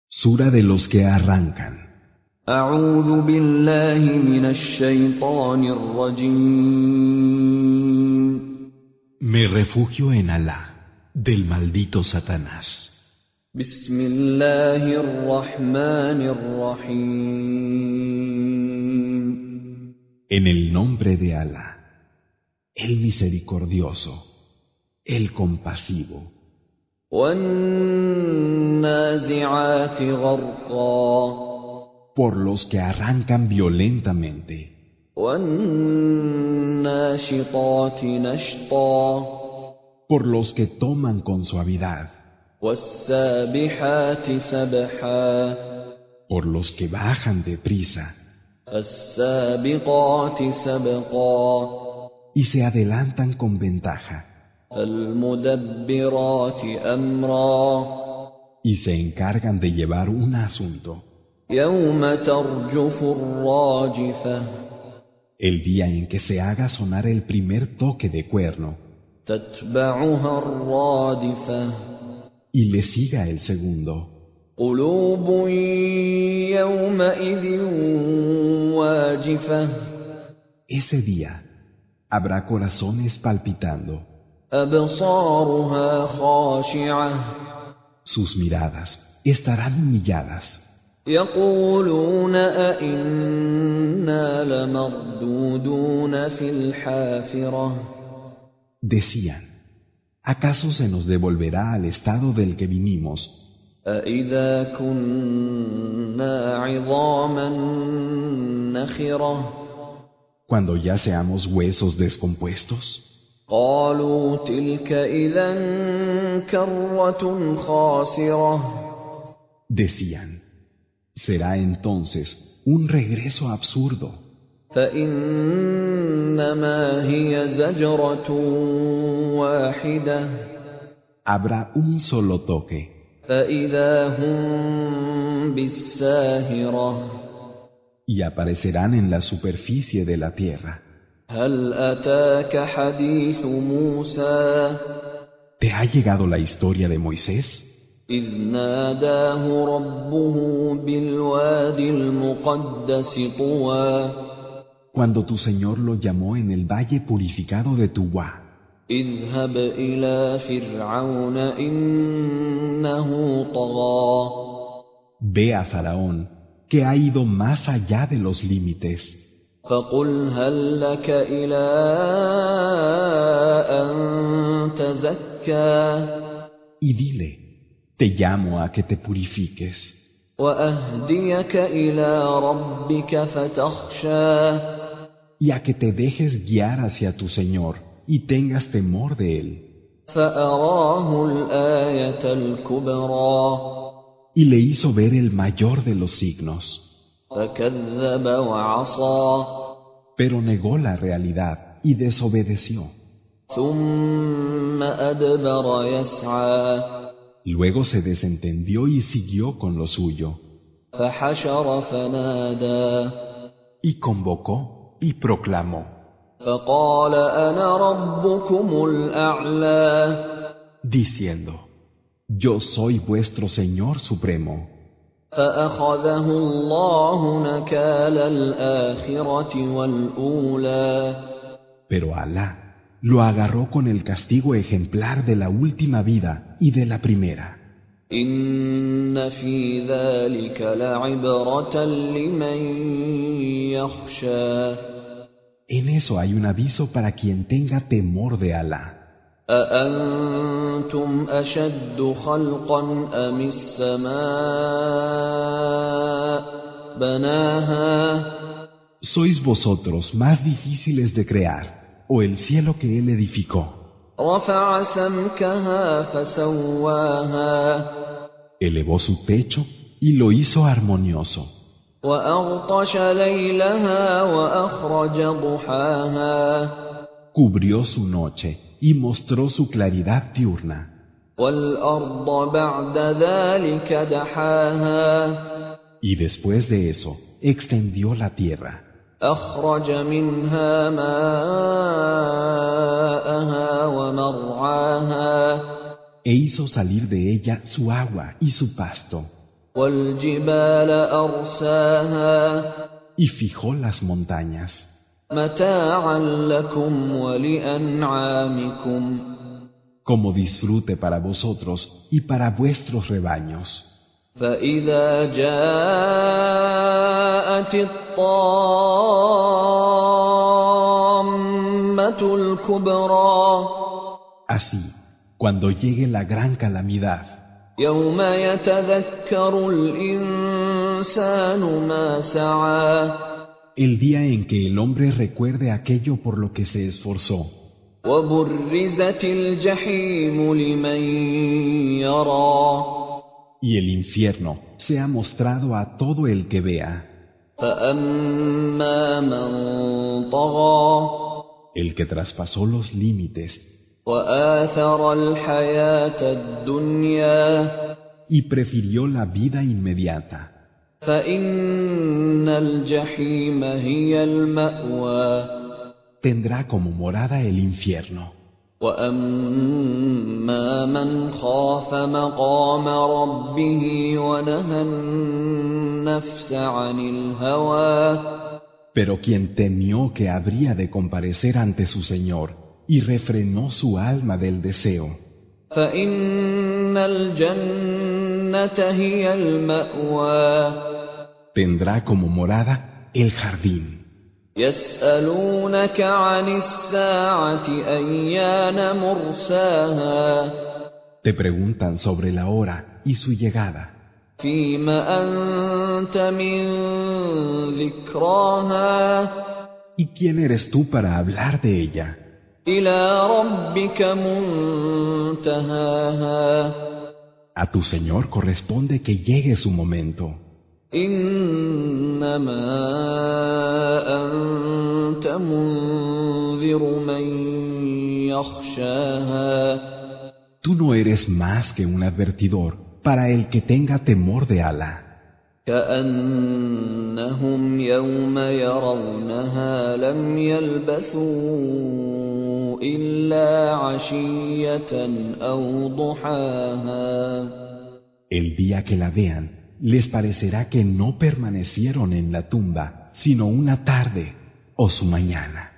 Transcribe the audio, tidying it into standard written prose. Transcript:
Sura de los que arrancan. أعوذ بالله من الشيطان الرجيم. Me refugio en Alá, del maldito Satanás. بسم الله الرحمن الرحيم. En el nombre de Alá, el misericordioso, el compasivo. والنازعات غرقا. Por los que arrancan violentamente. والناشطات نشطا. Por los que toman con suavidad. والسابحات سبحا. Por los que bajan deprisa. فالسابقات سبقا. Y se adelantan con ventaja. المدبرات أمرا. Y se encargan de llevar un asunto. يوم ترجف الراجفة. El día en que se haga sonar el primer toque de cuerno. تتبعها الرادفة. Y le siga el segundo. قلوب يومئذ واجفة. Ese día habrá corazones palpitando. أبصارها خاشعة. Sus miradas estarán humilladas. يقولون أئنا لمردودون في الحافرة. Decían, ¿acaso se nos devolverá al estado del que vinimos? أإذا كنا عظاما نخرة. Cuando ya seamos huesos descompuestos. قالوا تلك إذا كرة خاسرة. Decían, será entonces un regreso absurdo. فإنما هي زجرة واحدة. Habrá un solo toque. فإذا هم بالساهرة. Y aparecerán en la superficie de la tierra. هل أتاك حديث موسى. ¿Te ha llegado la historia de Moisés? إذ ناداه ربه بالوادي المقدس طوى. Cuando tu Señor lo llamó en el valle purificado de Tuwa. اذهب إلى فرعون إنه طغى. Ve a Faraón, que ha ido más allá de los límites. فقل هل لك إلى أن تزكى. Y dile, te llamo a que te purifiques. وأهديك إلى ربك فتخشى. Y a que te dejes guiar hacia tu Señor y tengas temor de Él. فأراه الآية الكبرى. Y le hizo ver el mayor de los signos. فكذب وعصى. Pero negó la realidad y desobedeció. ثم أدبر يسعى. Luego se desentendió y siguió con lo suyo. فحشر فنادى. Y convocó y proclamó. فقال أنا ربكم الأعلى. Diciendo, yo soy vuestro Señor Supremo. فأخذه الله نكال الآخرة والأولى. Pero Alá lo agarró con el castigo ejemplar de la última vida y de la primera. إن في ذلك لعبرة لمن يخشى. En eso hay un aviso para quien tenga temor de Alá. أأنتم أشد خلقا أم السماء بناها. ¿Sois vosotros más difíciles de crear o el cielo que Él edificó? رفع سمكها فسواها. Elevó su techo y lo hizo armonioso. وأغطش ليلها وأخرج ضحاها. Cubrió su noche y mostró su claridad diurna. والأرض بعد ذلك دحاها. Y después de eso, extendió la tierra. أخرج منها ماءها ومرعاها. E hizo salir de ella su agua y su pasto. والجبال أرساها y fijó las montañas, متاعا لكم ولأنعامكم como disfrute para vosotros y para vuestros rebaños. فإذا جاءت الطامة الكبرى Así, cuando llegue la gran calamidad, يوم يتذكر الإنسان ما سعى el día en que el hombre recuerde aquello por lo que se esforzó, وبرزت الجحيم لمن يرى y el infierno se ha mostrado a todo el que vea, فأما من طغى el que traspasó los límites وآثر الحياة الدنيا y prefirió la vida inmediata, فإن الجحيم هي المأوى tendrá como morada el infierno. وأما من خاف مقام ربه ونهى النفس عن الهوى Pero quien temió que habría de comparecer ante su Señor y refrenó su alma del deseo, فإن الجنة هي المأوى tendrá como morada el jardín. يسألونك عن الساعة أيان مرساها Te preguntan sobre la hora y su llegada. فيم أنت من ذكراها ¿Y quién eres tú para hablar de ella? إلى ربك منتهاها A tu Señor corresponde que llegue su momento. إنما أنت منذر من يخشاها Tú no eres más que un advertidor para el que tenga temor de Alá, كأنهم يوم يرونها لم يلبثوا إلا عشية أو ضحاها el día que la vean, les parecerá que no permanecieron en la tumba sino una tarde o su mañana.